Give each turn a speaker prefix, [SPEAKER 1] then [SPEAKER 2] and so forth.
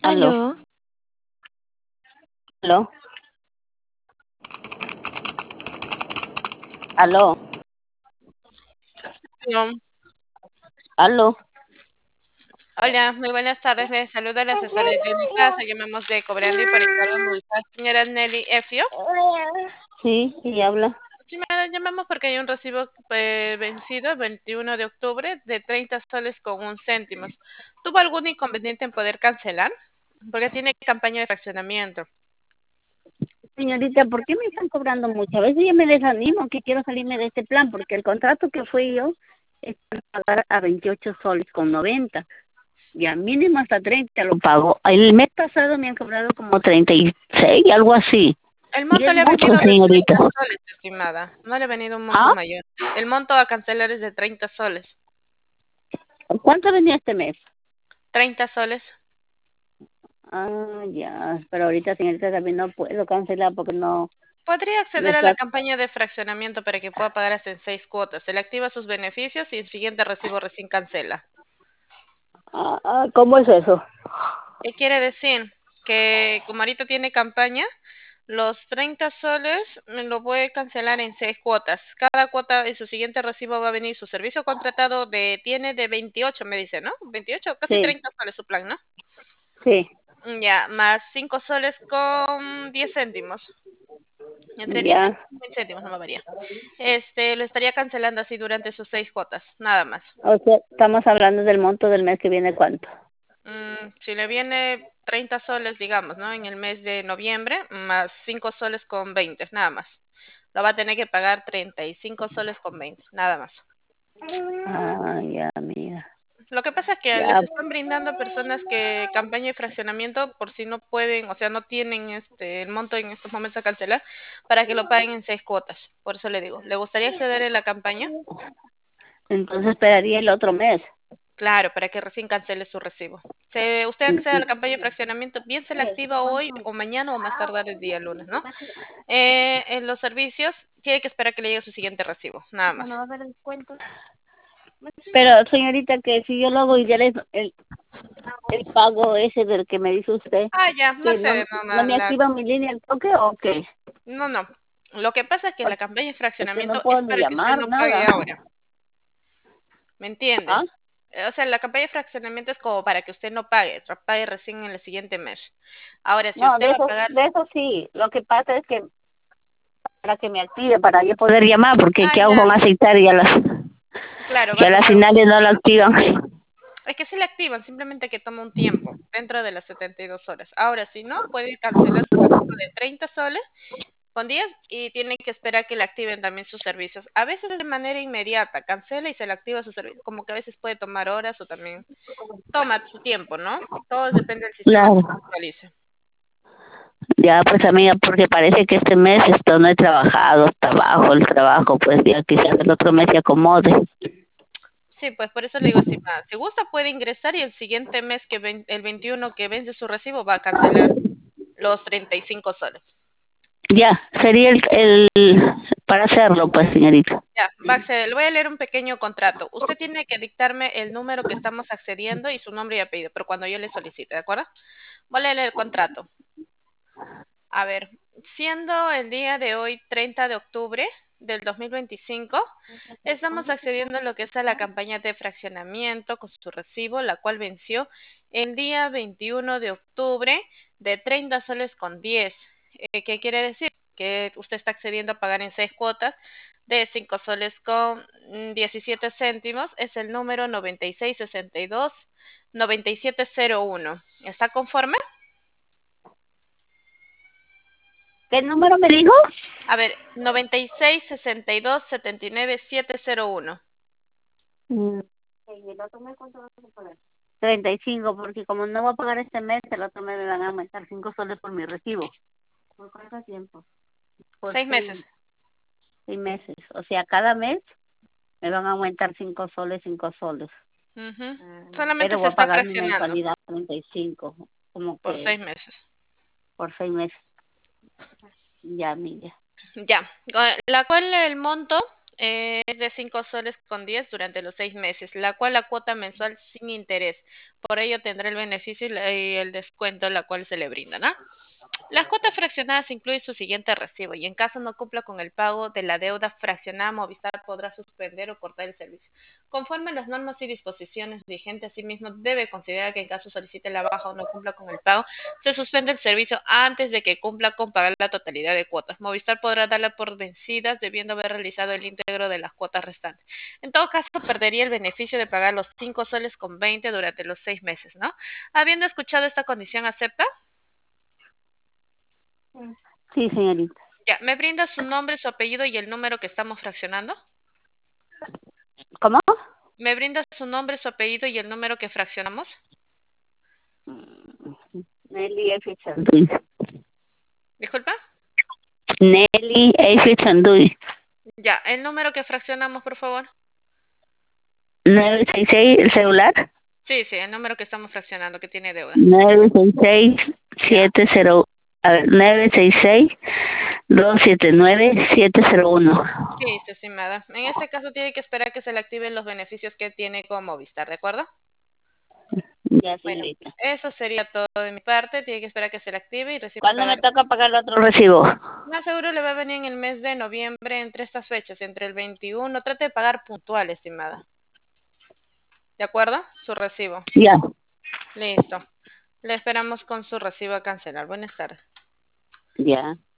[SPEAKER 1] Aló,
[SPEAKER 2] Aló,
[SPEAKER 1] aló, aló,
[SPEAKER 3] No.
[SPEAKER 1] aló.
[SPEAKER 3] Hola, muy buenas tardes. Les saluda la asesora de clínica. Seguimos de cobrando y por encargo de la señora Nelly Efio.
[SPEAKER 1] Sí, y habla.
[SPEAKER 3] Sí, me llamamos porque hay un recibo vencido el 21 de octubre de 30 soles con un céntimos. ¿Tuvo algún inconveniente en poder cancelar? Porque tiene campaña de fraccionamiento.
[SPEAKER 1] Señorita, ¿por qué me están cobrando mucho? A veces yo me desanimo que quiero salirme de este plan, porque el contrato que fui yo es para pagar a 28 soles con 90. Y al mínimo hasta 30 lo pago. El mes pasado me han cobrado como 36, algo así.
[SPEAKER 3] El
[SPEAKER 1] Y
[SPEAKER 3] monto
[SPEAKER 1] es
[SPEAKER 3] le ha
[SPEAKER 1] mucho,
[SPEAKER 3] venido de
[SPEAKER 1] señorita.
[SPEAKER 3] 30 soles, estimada. No le ha venido un monto
[SPEAKER 1] ¿Ah?
[SPEAKER 3] mayor. El monto a cancelar es de 30 soles.
[SPEAKER 1] ¿Cuánto venía este mes?
[SPEAKER 3] 30 soles.
[SPEAKER 1] Ah, ya, pero ahorita, señorita, también no puedo cancelar porque
[SPEAKER 3] Podría
[SPEAKER 1] no
[SPEAKER 3] acceder a la
[SPEAKER 1] está.
[SPEAKER 3] campaña de fraccionamiento para que pueda pagar hasta en 6 cuotas. Se le activa sus beneficios y el siguiente recibo recién cancela.
[SPEAKER 1] ¿Cómo es eso?
[SPEAKER 3] ¿Qué quiere decir? Que como ahorita tiene campaña, los 30 soles me lo puede cancelar en 6 cuotas. Cada cuota en su siguiente recibo va a venir su servicio contratado tiene de 28, me dice, ¿no? 28, casi
[SPEAKER 1] Sí,
[SPEAKER 3] 30 soles su plan, ¿no?
[SPEAKER 1] sí,
[SPEAKER 3] Ya, más 5 soles con 10 céntimos. Entre 10
[SPEAKER 1] ya.
[SPEAKER 3] céntimos y 20 céntimos, no me varía. Lo estaría cancelando así durante sus 6 cuotas, nada más.
[SPEAKER 1] O sea, estamos hablando del monto del mes que viene, ¿cuánto?
[SPEAKER 3] Si le viene 30 soles, digamos, ¿no? En el mes de noviembre, más 5 soles con 20, nada más. Lo va a tener que pagar 35 soles con 20, nada más.
[SPEAKER 1] Ah, ya, amiga.
[SPEAKER 3] Lo que pasa es que les
[SPEAKER 1] Ya,
[SPEAKER 3] están brindando a personas que campaña y fraccionamiento por si no pueden, o sea, no tienen el monto en estos momentos a cancelar, para que lo paguen en 6 cuotas. Por eso le digo, ¿le gustaría acceder a la campaña?
[SPEAKER 1] entonces esperaría el otro mes.
[SPEAKER 3] Claro, para que recién cancele su recibo. Usted accede a la campaña de fraccionamiento, bien se la activa hoy o mañana o más tardar el día lunes, ¿no? En los servicios, tiene que esperar que le llegue su siguiente recibo, nada más.
[SPEAKER 1] Pero, señorita, que si yo lo hago y ya el pago ese del que me dice usted,
[SPEAKER 3] Ah, ya, no
[SPEAKER 1] que
[SPEAKER 3] accede,
[SPEAKER 1] no me activa mi línea el toque o qué,
[SPEAKER 3] no, no. Lo que pasa es que la campaña de
[SPEAKER 1] es que no
[SPEAKER 3] fraccionamiento
[SPEAKER 1] puedo
[SPEAKER 3] es
[SPEAKER 1] ni
[SPEAKER 3] para que usted
[SPEAKER 1] llamar,
[SPEAKER 3] no
[SPEAKER 1] nada.
[SPEAKER 3] pague ahora, ¿me entiende?
[SPEAKER 1] ¿Ah?
[SPEAKER 3] O sea, la campaña de fraccionamiento es como para que usted no pague, pague recién en el siguiente mes. Ahora, si
[SPEAKER 1] No,
[SPEAKER 3] usted va a pagar,
[SPEAKER 1] de eso sí. Lo que pasa es que para que me active, para yo poder llamar, porque
[SPEAKER 3] ah,
[SPEAKER 1] ¿qué hago
[SPEAKER 3] ya,
[SPEAKER 1] con aceitar
[SPEAKER 3] claro, va
[SPEAKER 1] y
[SPEAKER 3] a
[SPEAKER 1] a las
[SPEAKER 3] tomar un
[SPEAKER 1] finales no lo
[SPEAKER 3] tiempo.
[SPEAKER 1] activan?
[SPEAKER 3] Es que sí le activan, simplemente que toma un tiempo, dentro de las 72 horas. Ahora, si no, puede cancelar su recibo de 30 soles con 10 y tiene que esperar que le activen también sus servicios. A veces de manera inmediata, cancela y se le activa su servicio. Como que a veces puede tomar horas o también toma su tiempo, ¿no? Todo depende del sistema que
[SPEAKER 1] Claro.
[SPEAKER 3] se actualice.
[SPEAKER 1] Ya, pues amiga, porque parece que este mes esto no he trabajado, está bajo el trabajo, pues ya quizás el otro mes se acomode.
[SPEAKER 3] Sí, pues por eso le digo, estimada, si gusta puede ingresar y el siguiente mes, el 21 que vence su recibo, va a cancelar los 35 soles.
[SPEAKER 1] Ya, sería para hacerlo, pues señorita.
[SPEAKER 3] Ya, va a acceder. Le voy a leer un pequeño contrato. Usted tiene que dictarme el número que estamos accediendo y su nombre y apellido, pero cuando yo le solicite, ¿de acuerdo? Voy a leer el contrato. A ver, siendo el día de hoy 30 de octubre del 2025, estamos accediendo a lo que es a la campaña de fraccionamiento con su recibo, la cual venció el día 21 de octubre de 30 soles con 10. ¿Qué quiere decir? Que usted está accediendo a pagar en 6 cuotas de 5 soles con 17 céntimos. Es el número 9662-9701. ¿Está conforme?
[SPEAKER 1] ¿Qué número me dijo?
[SPEAKER 3] A ver, 9662-79701.
[SPEAKER 1] Mm, el otro mes, ¿cuánto vas a pagar? 35, porque como no voy a pagar este mes, el otro mes me van a aumentar 5 soles por mi recibo. ¿Por cuánto tiempo? Por
[SPEAKER 3] 6 meses.
[SPEAKER 1] 6 meses. O sea, cada mes me van a aumentar 5 soles, 5 soles.
[SPEAKER 3] Ujú. Solamente
[SPEAKER 1] Pero
[SPEAKER 3] se
[SPEAKER 1] voy a
[SPEAKER 3] está
[SPEAKER 1] pagar mi
[SPEAKER 3] fraccionando
[SPEAKER 1] mensualidad 35, como
[SPEAKER 3] por
[SPEAKER 1] que
[SPEAKER 3] 6 meses.
[SPEAKER 1] por 6 meses. Ya, amiga.
[SPEAKER 3] Ya, la cual el monto Es de 5 soles con 10 durante los 6 meses, la cual la cuota mensual sin interés. Por ello tendrá el beneficio y el descuento la cual se le brinda, ¿no? Las cuotas fraccionadas incluyen su siguiente recibo y en caso no cumpla con el pago de la deuda fraccionada, Movistar podrá suspender o cortar el servicio. Conforme a las normas y disposiciones vigentes, asimismo debe considerar que en caso solicite la baja o no cumpla con el pago, se suspende el servicio antes de que cumpla con pagar la totalidad de cuotas. Movistar podrá darla por vencidas debiendo haber realizado el íntegro de las cuotas restantes. En todo caso, perdería el beneficio de pagar los 5 soles con 20 durante los 6 meses, ¿no? Habiendo escuchado esta condición, ¿acepta?
[SPEAKER 1] Sí, señorita.
[SPEAKER 3] Ya, ¿me brinda su nombre, su apellido y el número que estamos fraccionando?
[SPEAKER 1] ¿Cómo?
[SPEAKER 3] ¿Me brinda su nombre, su apellido y el número que fraccionamos?
[SPEAKER 1] Nelly F. Chanduy.
[SPEAKER 3] Disculpa.
[SPEAKER 1] Nelly F. Chanduy.
[SPEAKER 3] Ya, el número que fraccionamos, por favor.
[SPEAKER 1] 966, el celular.
[SPEAKER 3] Sí, sí, el número que estamos fraccionando, que tiene deuda.
[SPEAKER 1] 966
[SPEAKER 3] Ya,
[SPEAKER 1] 70. A ver, 966 279 701.
[SPEAKER 3] listo, estimada. En este caso tiene que esperar que se le activen los beneficios que tiene con Movistar, ¿de acuerdo?
[SPEAKER 1] Ya,
[SPEAKER 3] Bueno,
[SPEAKER 1] señorita.
[SPEAKER 3] eso sería todo de mi parte. Tiene que esperar que se le active y recién
[SPEAKER 1] ¿Cuándo me
[SPEAKER 3] pagar.
[SPEAKER 1] toca pagar el otro recibo?
[SPEAKER 3] Más seguro le va a venir en el mes de noviembre entre estas fechas, entre el 21. Trate de pagar puntual, estimada. ¿De acuerdo? Su recibo.
[SPEAKER 1] Ya,
[SPEAKER 3] Listo. Le esperamos con su recibo a cancelar. Buenas tardes.
[SPEAKER 1] ya.